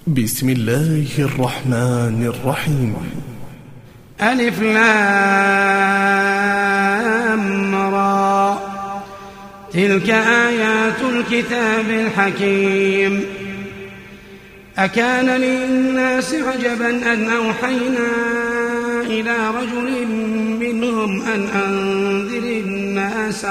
بسم الله الرحمن الرحيم. ألف لام را، تلك آيات الكتاب الحكيم. أكان للناس عجبا أن أوحينا إلى رجل منهم أن أنذر الناس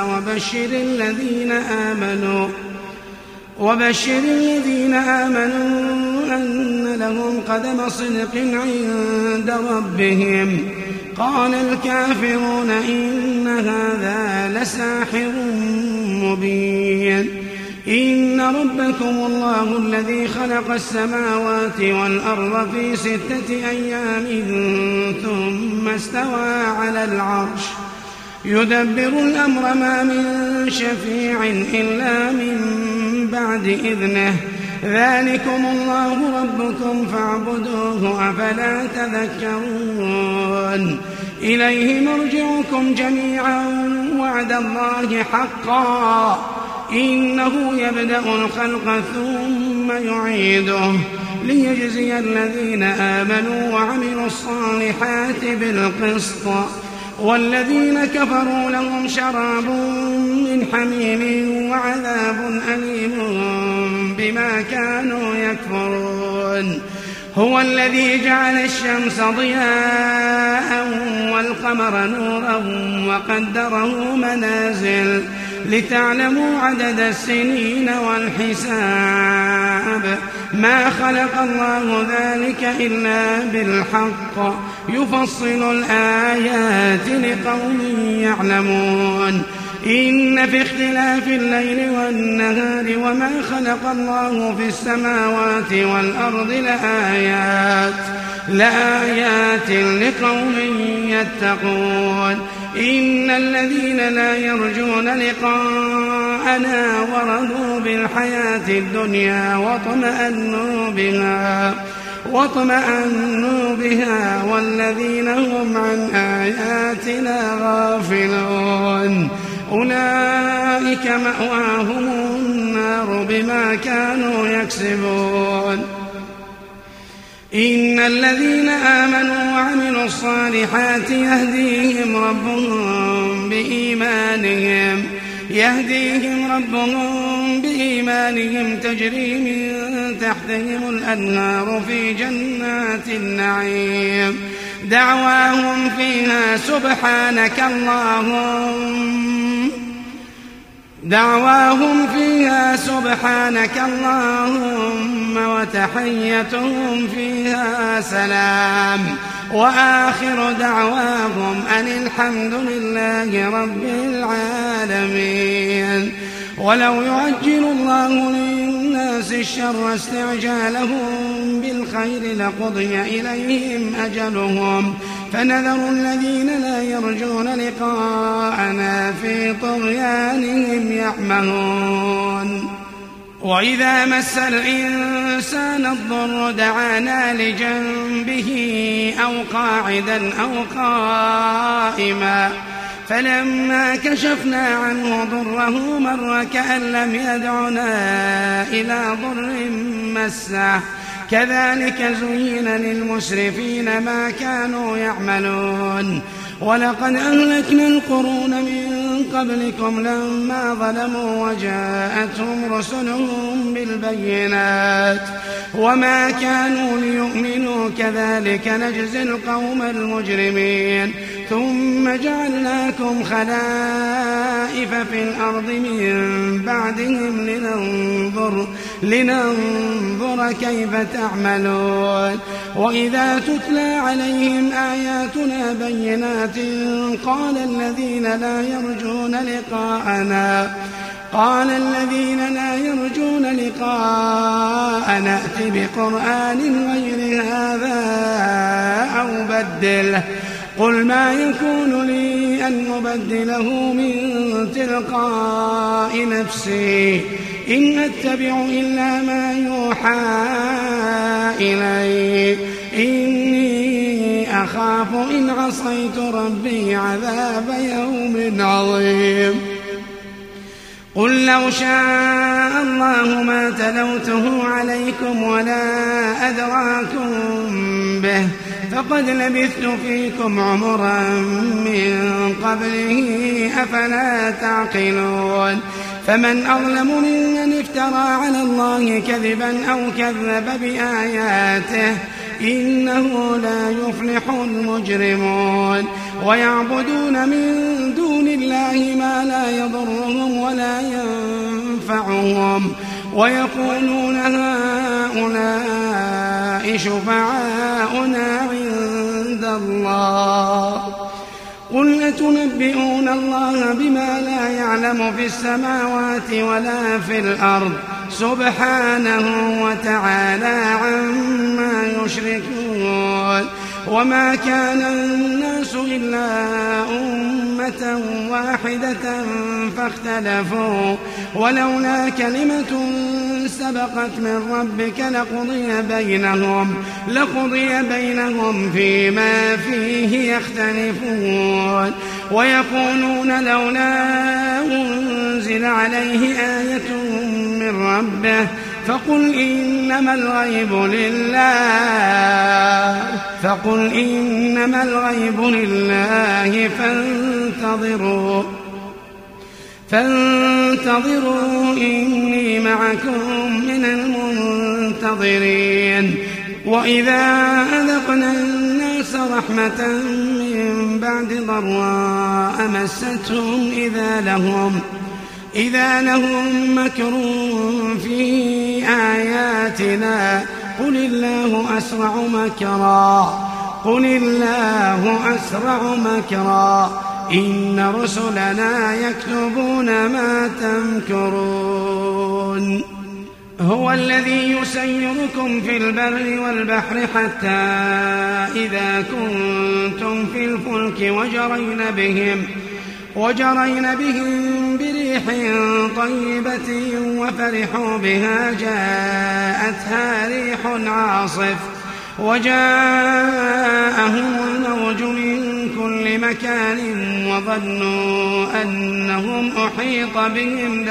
وبشر الذين آمنوا أن لهم قدم صدق عند ربهم. قال الكافرون إن هذا لساحر مبين. إن ربكم الله الذي خلق السماوات والأرض في 6 أيام ثم استوى على العرش يدبر الأمر ما من شفيع إلا من بعد إذنه. ذلكم الله ربكم فاعبدوه أفلا تذكرون. إليه مرجعكم جميعا وعد الله حقا إنه يبدأ الخلق ثم يعيده ليجزي الذين آمنوا وعملوا الصالحات بالقسط والذين كفروا لهم شراب من حميم وعذاب أليم بما كانوا يكفرون. هو الذي جعل الشمس ضياء والقمر نورا وقدره منازل لتعلموا عدد السنين والحساب. ما خلق الله ذلك إلا بالحق يفصل الآيات لقوم يعلمون. إن في اختلاف الليل والنهار وما خلق الله في السماوات والأرض لآيات لقوم يتقون. إن الذين لا يرجون لقاءنا ورضوا بالحياة الدنيا واطمأنوا بها والذين هم عن آياتنا غافلون أولئك مأواهم النار بما كانوا يكسبون. إن الذين آمنوا وعملوا الصالحات يهديهم ربهم بإيمانهم تجري من تحتهم الأنهار في جنات النعيم. دعواهم فيها سبحانك اللهم وتحيتهم فيها سلام وآخر دعواهم أن الحمد لله رب العالمين. ولو يعجل الله للناس الشر استعجالهم بالخير لقضي إليهم أجلهم فنذر الذين لا يرجون لقاءنا في طغيانهم يعمهون. وإذا مس الإنسان الضر دعانا لجنبه أو قاعدا أو قائما فلما كشفنا عنه ضره مر كأن لم يدعنا إلى ضر مسه. كذلك زين للمسرفين ما كانوا يعملون. ولقد أهلكنا القرون من قبلكم لما ظلموا وجاءتهم رسلهم بالبينات وما كانوا ليؤمنوا كذلك نجزي القوم المجرمين. ثم جعلناكم خلائف في الأرض من بعدهم لننظر كيف تعملون. وإذا تتلى عليهم آياتنا بينات قال الذين لا يرجون لقاءنا ائت بقرآن غير هذا أو بدله. قل ما يكون لي أن أبدله من تلقاء نفسي إن أتبع إلا ما يوحى إلي إني أخاف إن عصيت ربي عذاب يوم عظيم. قل لو شاء الله ما تلوته عليكم ولا أدراكم به فقد لبثت فيكم عمرا من قبله أفلا تعقلون فمن أظلم ممن افترى على الله كذبا أو كذب بآياته إنه لا يفلح المجرمون ويعبدون من دون الله ما لا يضرهم ولا ينفعهم ويقولون هؤلاء شفعاؤنا عند الله قل أتنبئون الله بما لا يعلم في السماوات ولا في الأرض سبحانه وتعالى عما يشركون وما كان الناس إلا أمة واحدة فاختلفوا ولولا كلمة سبقت من ربك لقضي بينهم فيما فيه يختلفون ويقولون لولا أنزل عليه آية من ربه فقل إنما الغيب لله فانتظروا إني معكم من المنتظرين وإذا أذقنا الناس رحمة من بعد ضراء مستهم إذا لهم مكر في آياتنا قل الله أسرع مكرا إن رسلنا يكتبون ما تمكرون هو الذي يسيركم في البر والبحر حتى إذا كنتم في الفلك وجرين بهم بريح طيبة وفرحوا بها جاءتها ريح عاصف وجاءهم الموج من كل مكان وظنوا أنهم أحيط بهم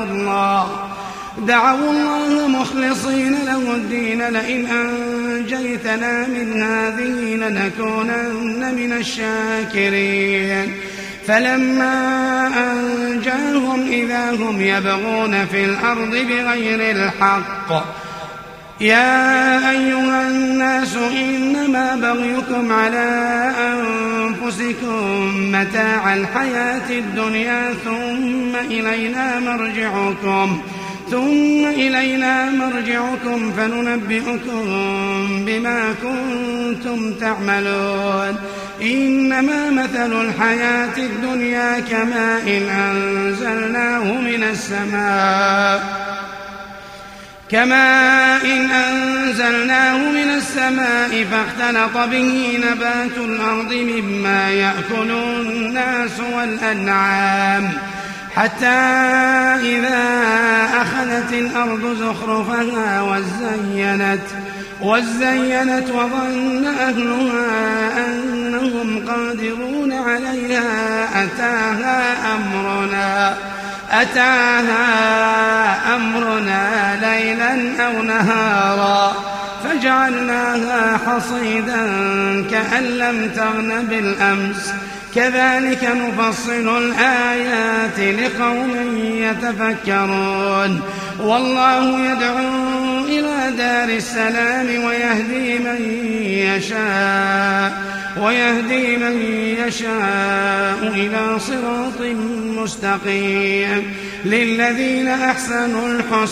دعوا الله مخلصين له الدين لئن أنجيتنا من هذه لنكونن من الشاكرين فلما أنجاهم إذا هم يبغون في الأرض بغير الحق يا أيها الناس إنما بغيكم على أنفسكم متاع الحياة الدنيا ثم إلينا مرجعكم فننبئكم بما كنتم تعملون إنما مثل الحياة الدنيا كماء أنزلناه من السماء فاختلط به نبات الأرض مما يأكل الناس والأنعام حتى إذا أخذت الأرض زخرفها وزينت وظن أهلها أنهم قادرون عليها أتاها أمرنا ليلا أو نهارا فجعلناها حصيدا كأن لم تغن بالأمس كذلك نفصل الآيات لقوم يتفكرون والله يدعو إلى دار السلام ويهدي من يشاء إلى صراط مستقيم للذين أحسنوا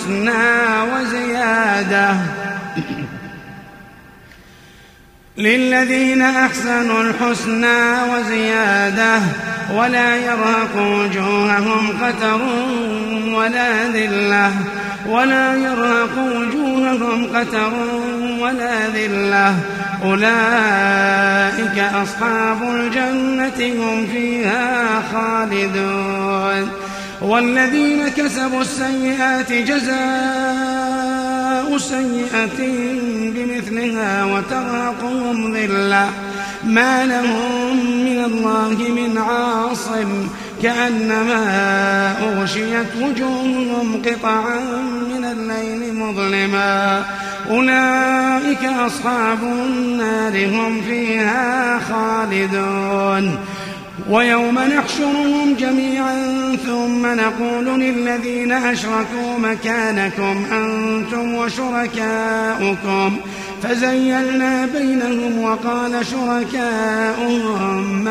الحسنى وزيادة ولا يرهق وجوههم قتر ولا ذلة أولئك أصحاب الجنة هم فيها خالدون والذين كسبوا السيئات جزاء سيئة بمثلها وترهقهم ذلة ما لهم من الله من عاصم كأنما أغشيت وجوههم قطعا من الليل مظلما أولئك أصحاب النار هم فيها خالدون ويوم نحشرهم جميعا ثم نقول للذين أشركوا مكانكم أنتم وشركاؤكم فزيلنا بينهم وقال شركاؤهم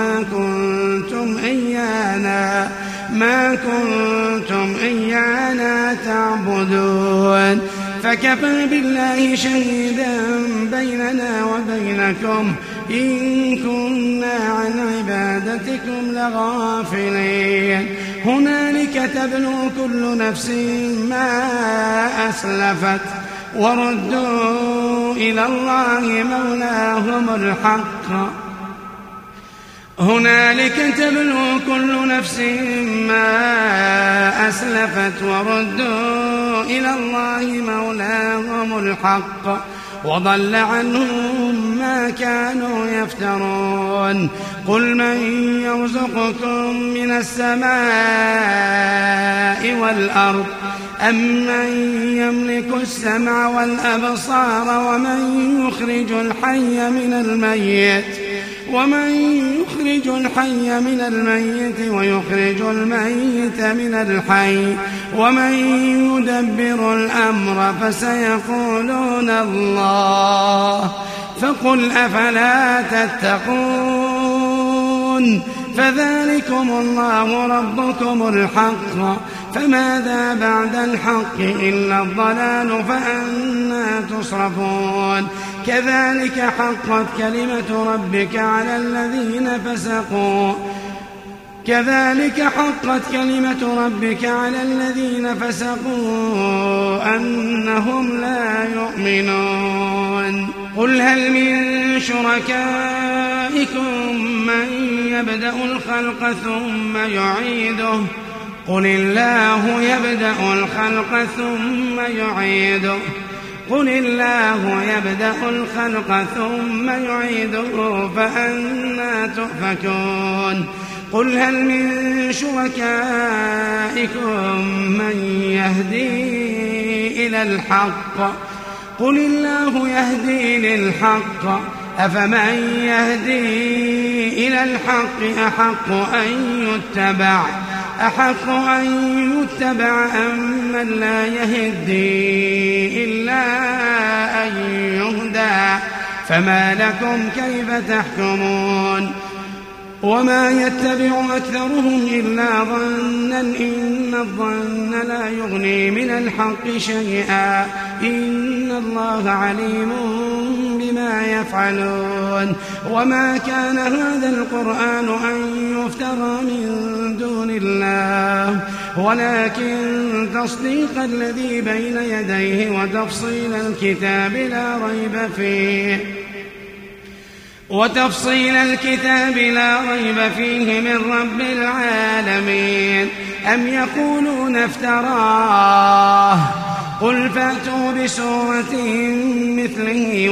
ما كنتم إيانا تعبدون فكفى بالله شهيدا بيننا وبينكم إن كنا عن عبادتكم لغافلين هنالك تبلو كل نفس ما أسلفت وردوا إلى الله مولاهم الحق هنالك تبلو كل نفس ما أسلفت وردوا إلى الله مولاهم الحق وضل عنهم ما كانوا يفترون قل من يرزقكم من السماء والأرض أم من يملك السمع والأبصار ومن يخرج الحي من الميت ويخرج الميت من الحي ومن يدبر الأمر فسيقولون الله فقل أفلا تتقون فذلكم الله ربكم الحق فماذا بعد الحق إلا الضلال فأنى تصرفون كذلك حقت كلمة ربك على الذين فسقوا أنهم لا يؤمنون قل هل من شركائكم من يبدأ الخلق ثم يعيده قل الله يبدأ الخلق ثم يعيده فأنى تؤفكون قل هل من شركائكم من يهدي إلى الحق قل الله يهدي للحق أفمن يهدي إلى الحق أحق أن يتبع أم من لا يهدي إلا أن يهدى فما لكم كيف تحكمون وما يتبع أكثرهم إلا ظنا إن الظن لا يغني من الحق شيئا إن الله عليم بما يفعلون وما كان هذا القرآن أن يفترى من دون الله ولكن تصديق الذي بين يديه وتفصيل الكتاب لا ريب فيه من رب العالمين أم يقولون افتراه قل فأتوا بسورة مثله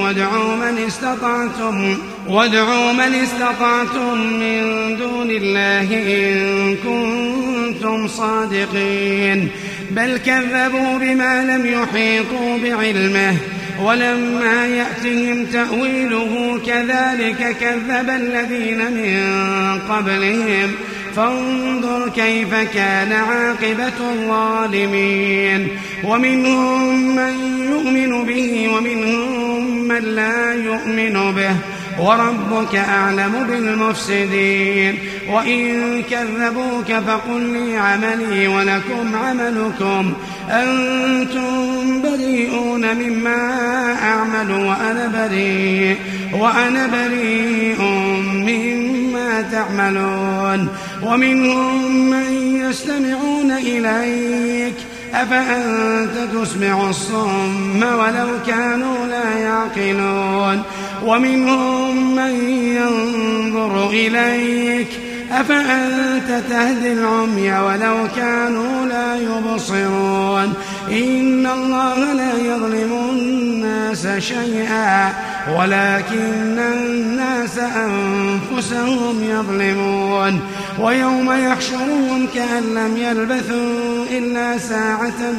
وادعوا من استطعتم من دون الله إن كنتم صادقين بل كذبوا بما لم يحيطوا بعلمه ولما يأتهم تأويله كذلك كذب الذين من قبلهم فانظر كيف كان عاقبة الظالمين ومنهم من يؤمن به ومنهم من لا يؤمن به وربك أعلم بالمفسدين وإن كذبوك فقل لي عملي ولكم عملكم أنتم بريئون مما أعمل وأنا بريء مما تعملون ومنهم من يستمعون إليك أفأنت تسمع الصم ولو كانوا لا يعقلون ومنهم من ينظر إليك أفأنت تهدي العمي ولو كانوا لا يبصرون إن الله لا يظلم الناس شيئا ولكن الناس أنفسهم يظلمون ويوم يحشرهم كأن لم يلبثوا إلا ساعة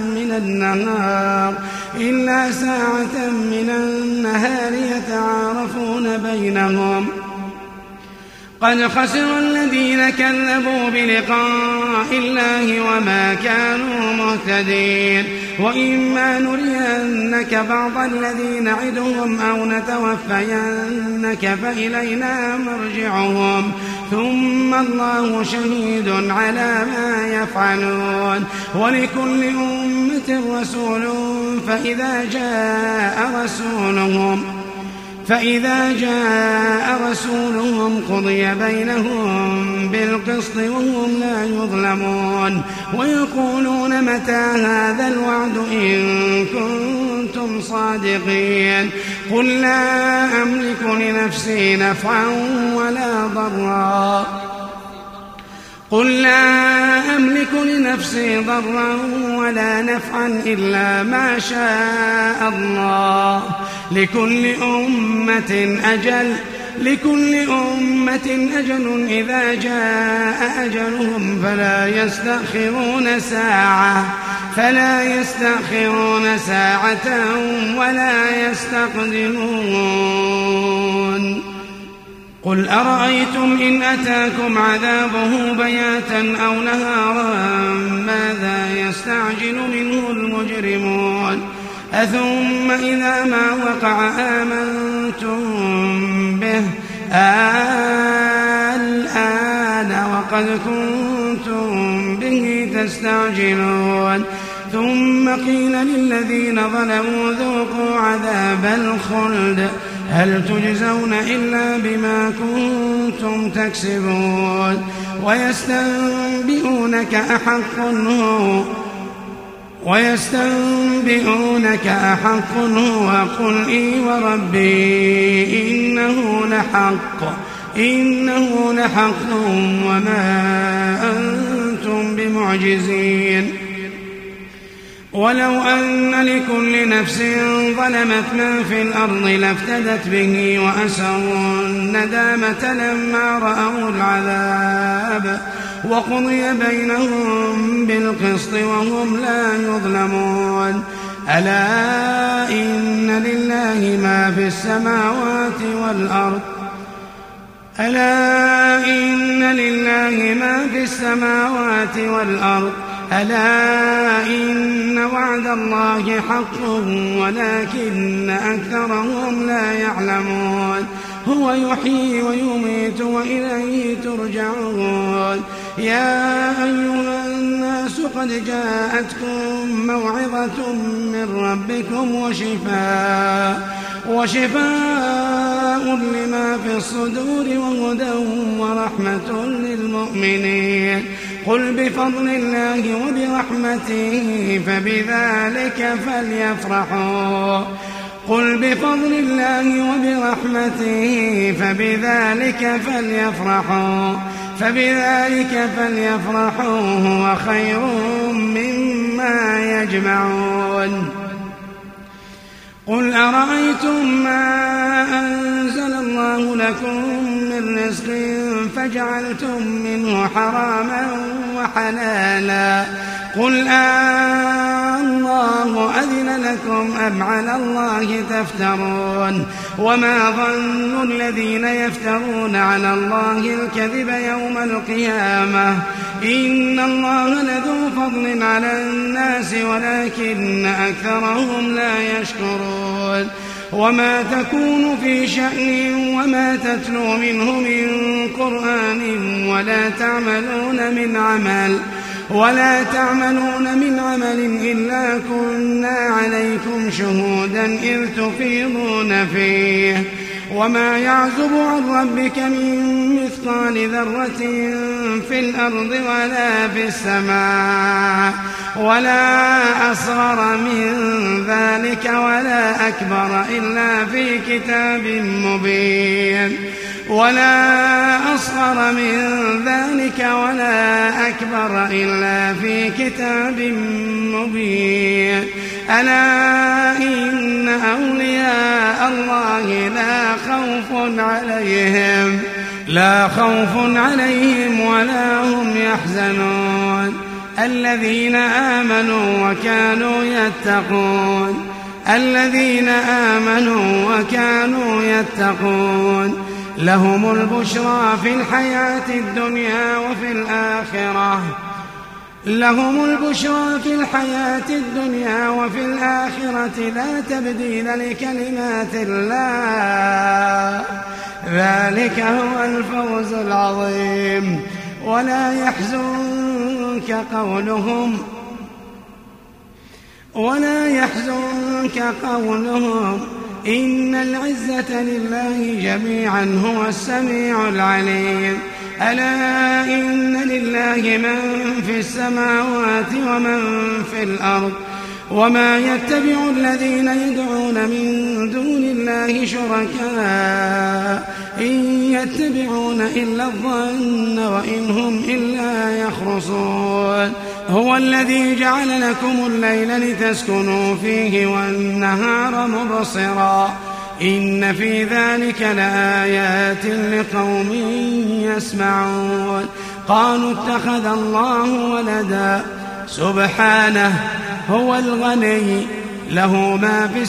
من النهار يتعارفون بينهم قد خسر الذين كذبوا بلقاء الله وما كانوا مهتدين وإما نرينك بعض الذي نعدهم أو نتوفينك فإلينا مرجعهم ثم الله شهيد على ما يفعلون ولكل أمة رسول فإذا جاء رسولهم قضي بينهم بالقسط وهم لا يظلمون ويقولون متى هذا الوعد إن كنتم صادقين قل لا أملك لنفسي نفعا ضرا ولا نفعا إلا ما شاء الله لكل أمة أجل إذا جاء أجلهم فلا يستأخرون ساعة ولا يستقدمون قل أرأيتم إن أتاكم عذابه بياتا أو نهارا ماذا يستعجل منه المجرمون أثم إذا ما وقع آمنتم به الآن وقد كنتم به تستعجلون ثم قيل للذين ظلموا ذوقوا عذاب الخلد هل تجزون إلا بما كنتم تكسبون ويستنبئونك أحق هو قل إي وربي إنه لحق وما أنتم بمعجزين ولو أن لكل نفس ظلمت ما في الأرض لافتدت به وأسروا الندامة لما رأوا العذاب وقضي بينهم بالقسط وهم لا يظلمون ألا إن لله ما في السماوات والأرض ألا إن وعد الله حق ولكن أكثرهم لا يعلمون هو يحيي ويميت وإليه ترجعون يا أيها الناس قد جاءتكم موعظة من ربكم وشفاء لما في الصدور وهدى ورحمة للمؤمنين قل بفضل الله وبرحمته فبذلك فليفرحوا هو خير مما يجمعون قل أرأيتم ما أنزل الله لكم من رزق فجعلتم منه حراما وحلالا قل الله أذن لكم أم على الله تفترون وما ظن الذين يفترون على الله الكذب يوم القيامة إن الله لذو فضل على الناس ولكن أكثرهم لا يشكرون وما تكون في شأن وما تتلو منه من قرآن ولا تعملون من عمل إلا كنا عليكم شهودا إذ تفيضون فيه وما يعزب عن ربك من مثقال ذرة في الأرض ولا في السماء ولا أصغر من ذلك ولا أكبر إلا في كتاب مبين ولا أصغر من ذلك ولا أكبر إلا في كتاب مبين ألا إن أولياء الله لا خوف عليهم ولا هم يحزنون الذين آمنوا وكانوا يتقون لهم البشرى في الحياة الدنيا وفي الآخرة لا تبديل لكلمات الله ذلك هو الفوز العظيم ولا يحزنك قولهم إن العزة لله جميعا هو السميع العليم ألا إن لله من في السماوات ومن في الأرض وما يتبع الذين يدعون من دون الله شركاء إن يتبعون إلا الظن وإن هم إلا يخرصون هو الذي جعل لكم الليل لتسكنوا فيه والنهار مبصرا إن في ذلك لآيات لقوم يسمعون قالوا اتخذ الله ولدا سبحانه هو الغني له ما في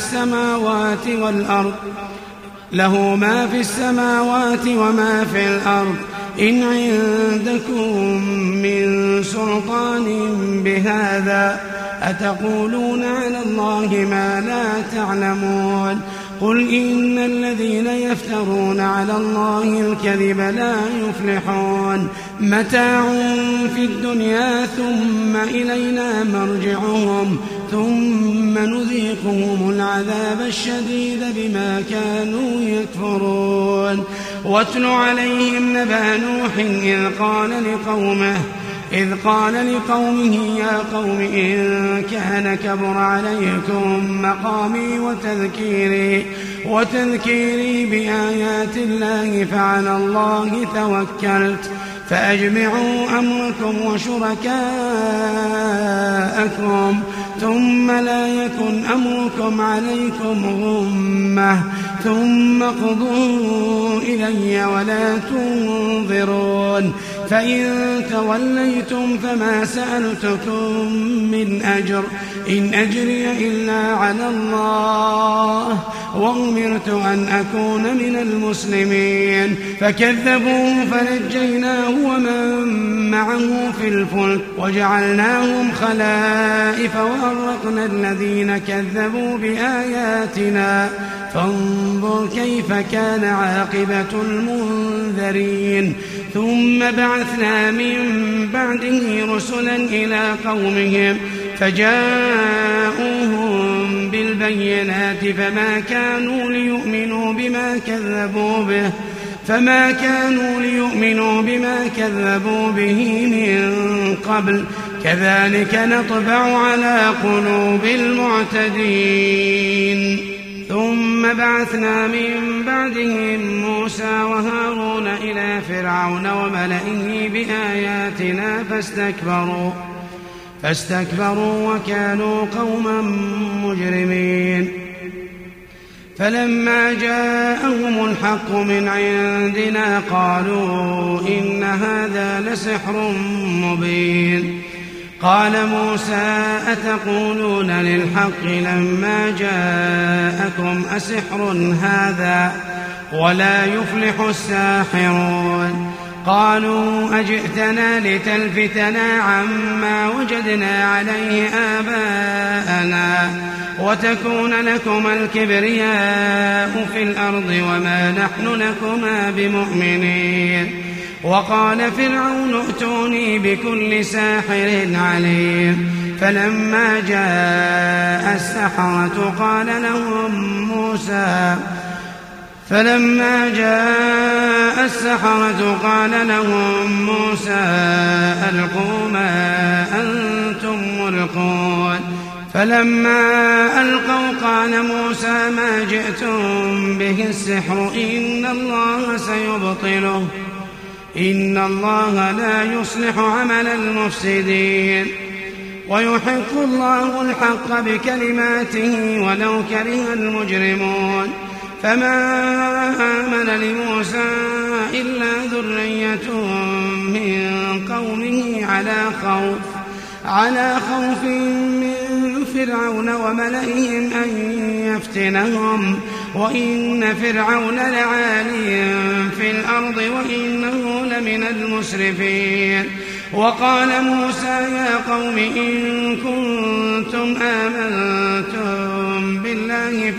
السماوات وما في الأرض إن عندكم من سلطان بهذا أتقولون على الله ما لا تعلمون قل إن الذين يفترون على الله الكذب لا يفلحون متاع في الدنيا ثم إلينا مرجعهم ثم نذيقهم العذاب الشديد بما كانوا يكفرون واتل عليهم نبأ نوح إذ قال لقومه يا قوم إن كان كبر عليكم مقامي وتذكيري بآيات الله فعلى الله توكلت فأجمعوا أمركم وشركاءكم ثم لا يكن أمركم عليكم غمة ثم قضوا إلي ولا تنظرون فإن توليتم فما سألتكم من أجر إن أجري إلا على الله وأمرت أن أكون من المسلمين فكذبوه فنجيناه ومن معه في الفلك وجعلناهم خلائف وأغرقنا الذين كذبوا بآياتنا فانظر كيف كان عاقبة المنذرين ثم بعثنا من بعده رسلا إلى قومهم فجاءوهم بالبينات فما كانوا ليؤمنوا بما كذبوا به من قبل كذلك نطبع على قلوب المعتدين ثم بعثنا من بعدهم موسى وهارون إلى فرعون وملئه بآياتنا فاستكبروا وكانوا قوما مجرمين فلما جاءهم الحق من عندنا قالوا إن هذا لسحر مبين قال موسى أتقولون للحق لما جاءكم أسحر هذا ولا يفلح الساحرون قالوا أجئتنا لتلفتنا عما وجدنا عليه آباءنا وتكون لكما الكبرياء في الأرض وما نحن لكما بمؤمنين وقال فرعون ائتوني بكل ساحر عليم فلما جاء السحرة قال لهم موسى فلما جاء السحرة قال لهم موسى ألقوا ما أنتم ملقون فلما ألقوا قال موسى ما جئتم به السحر إن الله سيبطله إن الله لا يصلح عمل المفسدين ويحق الله الحق بكلماته ولو كره المجرمون فما آمن لموسى إلا ذرية من قومه على خوف من فرعون وملئهم أن يفتنهم وإن فرعون لعالي في الأرض وإنه لمن المسرفين وقال موسى يا قوم إن كنتم آمنتم بالله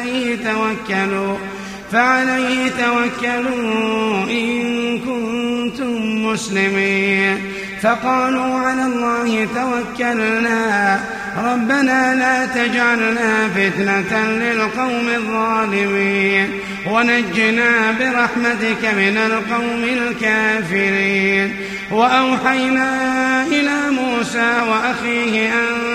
فعليه توكلوا إن كنتم مسلمين فقالوا على الله توكلنا ربنا لا تجعلنا فتنة للقوم الظالمين ونجنا برحمتك من القوم الكافرين وأوحينا إلى موسى وأخيه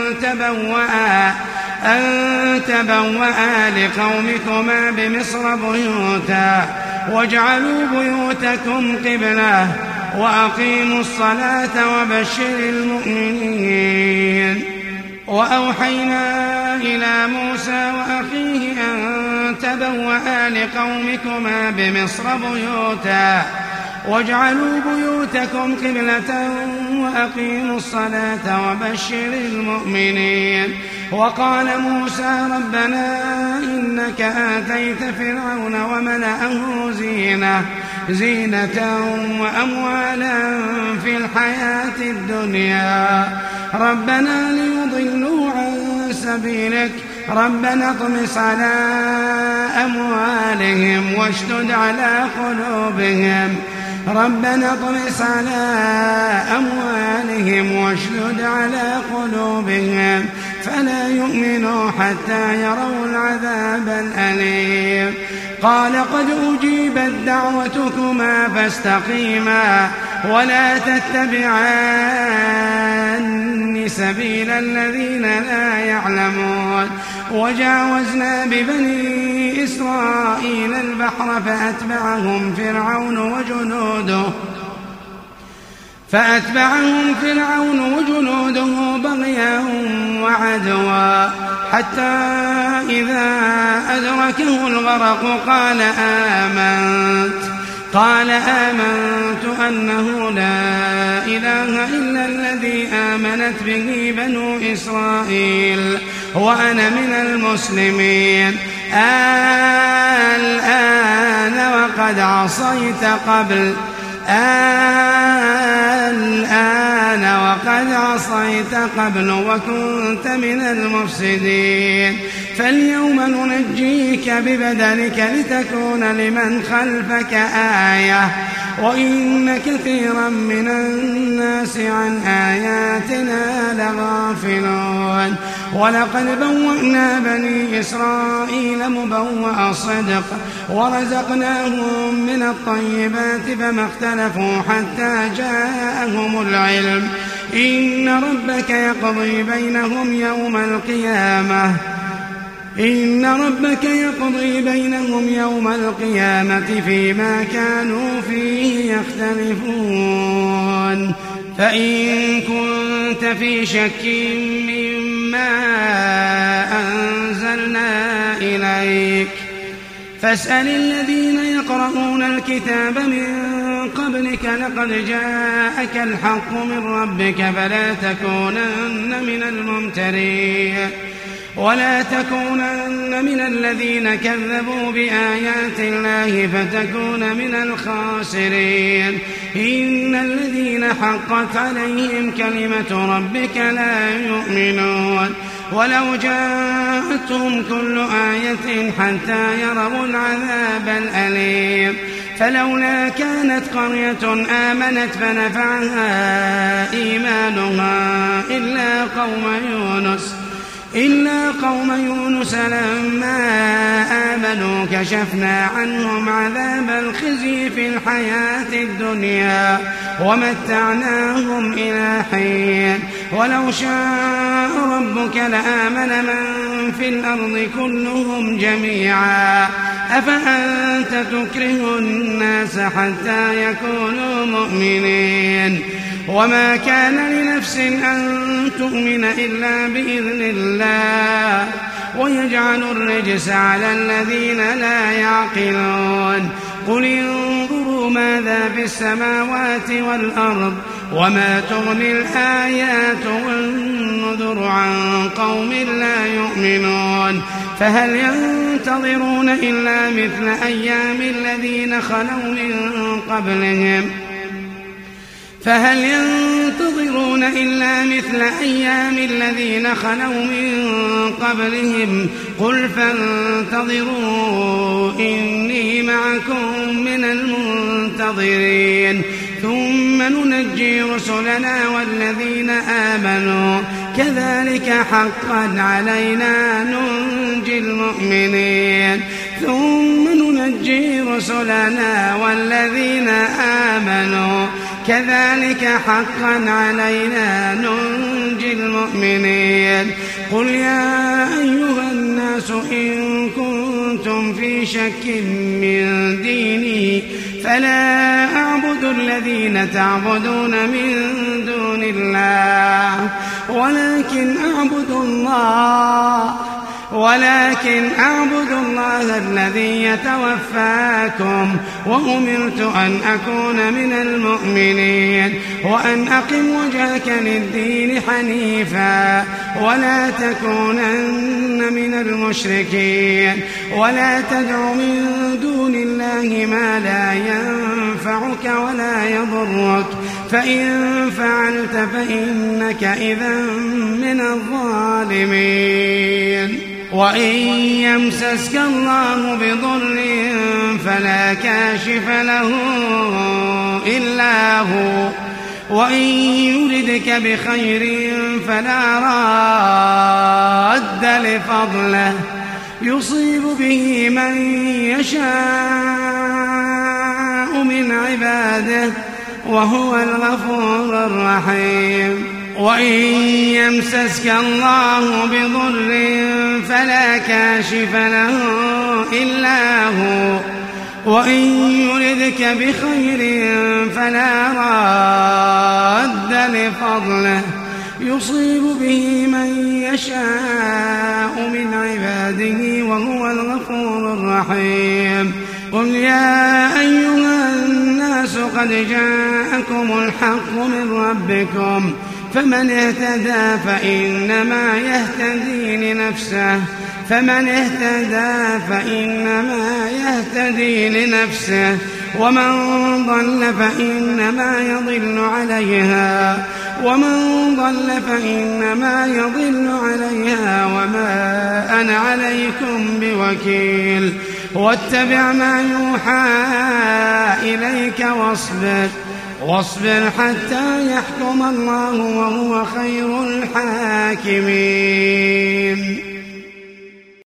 أن تبوأ لقومكما بمصر بيوتا واجعلوا بيوتكم قبلة وأقيموا الصلاة وبشر المؤمنين وأوحينا إلى موسى وأخيه أن تبوأ لقومكما بمصر بيوتا واجعلوا بيوتكم قبلة وأقيموا الصلاة وبشر المؤمنين وقال موسى ربنا إنك آتيت فرعون وملأه زينة وأموالا في الحياة الدنيا ربنا ليضلوا عن سبيلك ربنا اطمس على أموالهم واشدد على قلوبهم ربنا اطمس على أموالهم واشدد على قلوبهم فلا يؤمنوا حتى يروا العذاب الأليم قال قد أجيبت دعوتكما فاستقيما ولا تتبعان سبيل الذين لا يعلمون وجاوزنا ببني إسرائيل البحر فأتبعهم فرعون وجنوده بغيا وعدوا حتى إذا أدركه الغرق قال آمنت أنه لا إله إلا الذي آمنت به بنو إسرائيل وأنا من المسلمين الآن وقد عصيت قبل وكنت من المفسدين فاليوم ننجيك ببدنك لتكون لمن خلفك آية وإن كثيرا من الناس عن آياتنا لغافلون ولقد بوأنا بني إسرائيل مبوأ صدق ورزقناهم من الطيبات فما اختلفوا حتى جاءهم العلم إن ربك يقضي بينهم يوم القيامة فيما كانوا فيه يختلفون فإن كنت في شك مما أنزلنا إليك فاسأل الذين يقرؤون الكتاب من قبلك لقد جاءك الحق من ربك فلا تكونن من الممترين ولا تكونن من الذين كذبوا بآيات الله فتكون من الخاسرين إن الذين حقت عليهم كلمة ربك لا يؤمنون ولو جاءتهم كل آية حتى يروا العذاب الأليم فلولا كانت قرية آمنت فنفعها إيمانها إلا قوم يونس لما آمنوا كشفنا عنهم عذاب الخزي في الحياة الدنيا ومتعناهم إلى حين ولو شاء ربك لآمن من في الأرض كلهم جميعا أفأنت تكره الناس حتى يكونوا مؤمنين وما كان لنفس أن تؤمن إلا بإذن الله ويجعل الرجس على الذين لا يعقلون قل انظروا ماذا في السماوات والأرض وما تغني الآيات والنذر عن قوم لا يؤمنون فهل ينتظرون إلا مثل أيام الذين خلوا من قبلهم قل فانتظروا إني معكم من المنتظرين ثم ننجي رسلنا والذين آمنوا كذلك حقا علينا ننجي المؤمنين قل يا أيها الناس إن كنتم في شك من ديني فلا أعبد الذين تعبدون من دون الله ولكن أعبد الله الذي يتوفاكم وأمرت أن أكون من المؤمنين وأن أقم وجهك للدين حنيفا ولا تكونن من المشركين ولا تدع من دون الله ما لا ينفعك ولا يضرك فإن فعلت فإنك إذا من الظالمين وإن يمسسك الله بضر فلا كاشف له إلا هو وإن يردك بخير فلا راد لفضله يصيب به من يشاء من عباده وهو الغفور الرحيم وإن يمسسك الله بضر فلا كاشف له إلا هو وإن يردك بخير فلا راد لفضله يصيب به من يشاء من عباده وهو الغفور الرحيم قل يا أيها الناس قد جاءكم الحق من ربكم فمن اهتدى فإنما يهتدي لنفسه ومن ضل فإنما يضل عليها وما أنا عليكم بوكيل واتبع ما يوحى إليك واصبر حتى يحكم الله وهو خير الحاكمين.